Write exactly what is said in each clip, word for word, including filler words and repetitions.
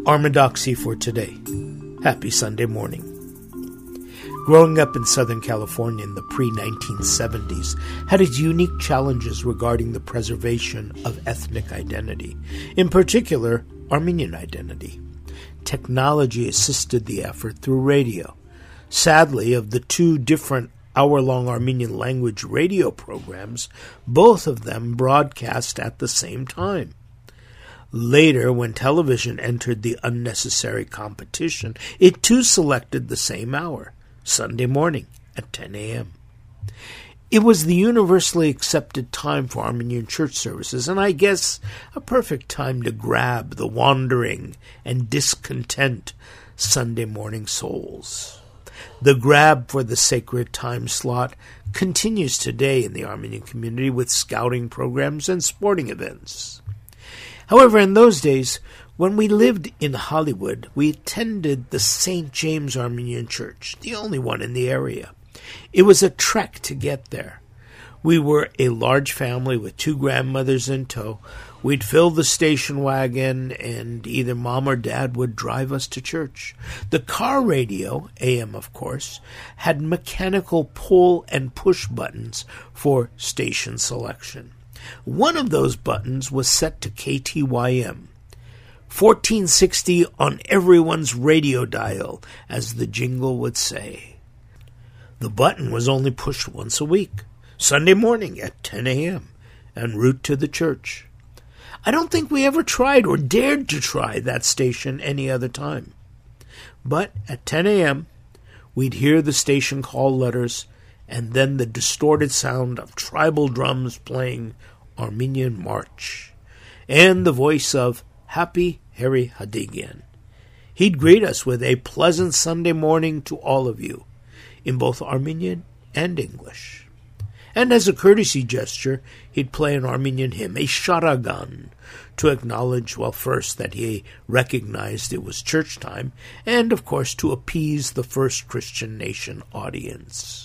Orthodoxy for today. Happy Sunday morning. Growing up in Southern California in the pre nineteen seventies had its unique challenges regarding the preservation of ethnic identity, in particular, Armenian identity. Technology assisted the effort through radio. Sadly, of the two different hour-long Armenian language radio programs, both of them broadcast at the same time. Later, when television entered the unnecessary competition, it too selected the same hour, Sunday morning at ten a.m. It was the universally accepted time for Armenian church services, and I guess a perfect time to grab the wandering and discontent Sunday morning souls. The grab for the sacred time slot continues today in the Armenian community with scouting programs and sporting events. However, in those days, when we lived in Hollywood, we attended the Saint James Armenian Church, the only one in the area. It was a trek to get there. We were a large family with two grandmothers in tow. We'd fill the station wagon, and either mom or dad would drive us to church. The car radio, A M of course, had mechanical pull and push buttons for station selection. One of those buttons was set to K T Y M, fourteen sixty on everyone's radio dial, as the jingle would say. The button was only pushed once a week, Sunday morning at ten a.m., en route to the church. I don't think we ever tried or dared to try that station any other time. But at ten a.m., we'd hear the station call letters and then the distorted sound of tribal drums playing Armenian March, and the voice of Happy Harry Hadigian. He'd greet us with a pleasant Sunday morning to all of you, in both Armenian and English. And as a courtesy gesture, he'd play an Armenian hymn, a sharagan, to acknowledge, well, first, that he recognized it was church time, and, of course, to appease the First Christian Nation audience.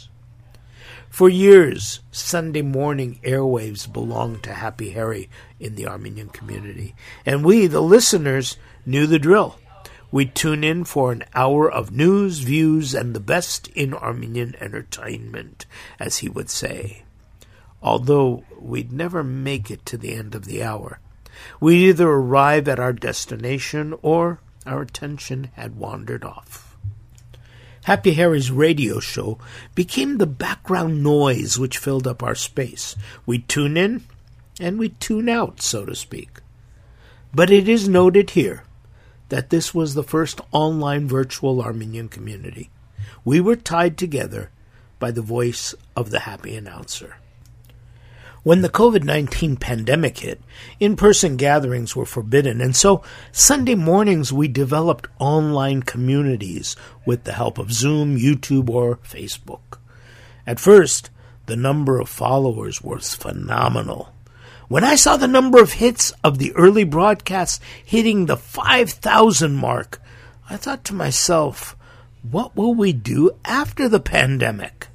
For years, Sunday morning airwaves belonged to Happy Harry in the Armenian community, and we, the listeners, knew the drill. We'd tune in for an hour of news, views, and the best in Armenian entertainment, as he would say. Although we'd never make it to the end of the hour. We'd either arrive at our destination or our attention had wandered off. Happy Harry's radio show became the background noise which filled up our space. We'd tune in and we'd tune out, so to speak. But it is noted here that this was the first online virtual Armenian community. We were tied together by the voice of the happy announcer. When the covid nineteen pandemic hit, in-person gatherings were forbidden, and so Sunday mornings we developed online communities with the help of Zoom, YouTube, or Facebook. At first, the number of followers was phenomenal. When I saw the number of hits of the early broadcasts hitting the five thousand mark, I thought to myself, what will we do after the pandemic?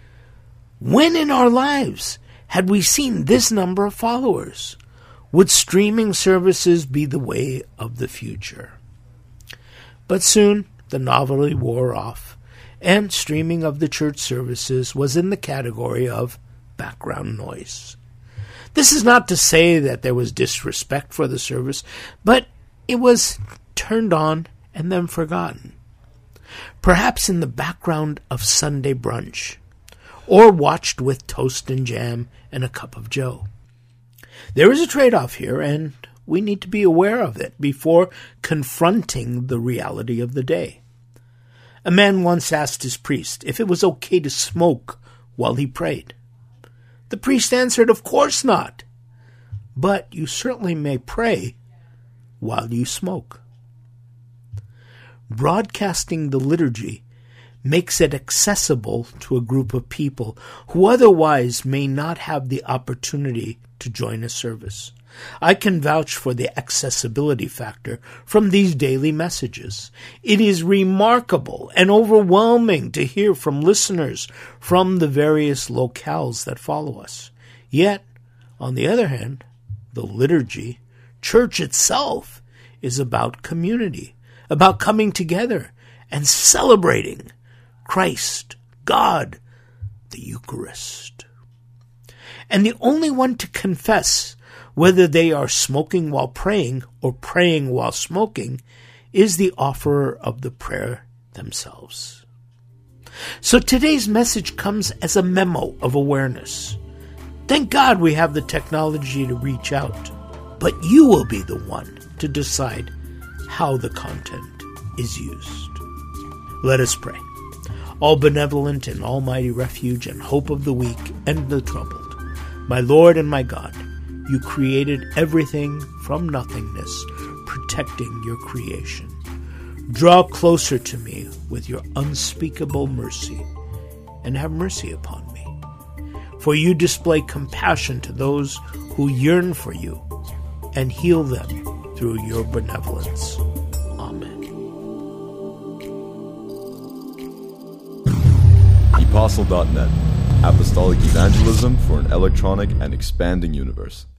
When in our lives had we seen this number of followers? Would streaming services be the way of the future? But soon the novelty wore off, and streaming of the church services was in the category of background noise. This is not to say that there was disrespect for the service, but it was turned on and then forgotten. Perhaps in the background of Sunday brunch, or watched with toast and jam and a cup of joe. There is a trade-off here, and we need to be aware of it before confronting the reality of the day. A man once asked his priest if it was okay to smoke while he prayed. The priest answered, "Of course not, but you certainly may pray while you smoke." Broadcasting the liturgy makes it accessible to a group of people who otherwise may not have the opportunity to join a service. I can vouch for the accessibility factor from these daily messages. It is remarkable and overwhelming to hear from listeners from the various locales that follow us. Yet, on the other hand, the liturgy, church itself, is about community, about coming together and celebrating Christ, God, the Eucharist. And the only one to confess whether they are smoking while praying or praying while smoking is the offerer of the prayer themselves. So today's message comes as a memo of awareness. Thank God we have the technology to reach out, but you will be the one to decide how the content is used. Let us pray. All benevolent and almighty refuge and hope of the weak and the troubled, my Lord and my God, you created everything from nothingness, protecting your creation. Draw closer to me with your unspeakable mercy, and have mercy upon me. For you display compassion to those who yearn for you, and heal them through your benevolence. Amen. Apostle dot net, Apostolic Evangelism for an electronic and expanding universe.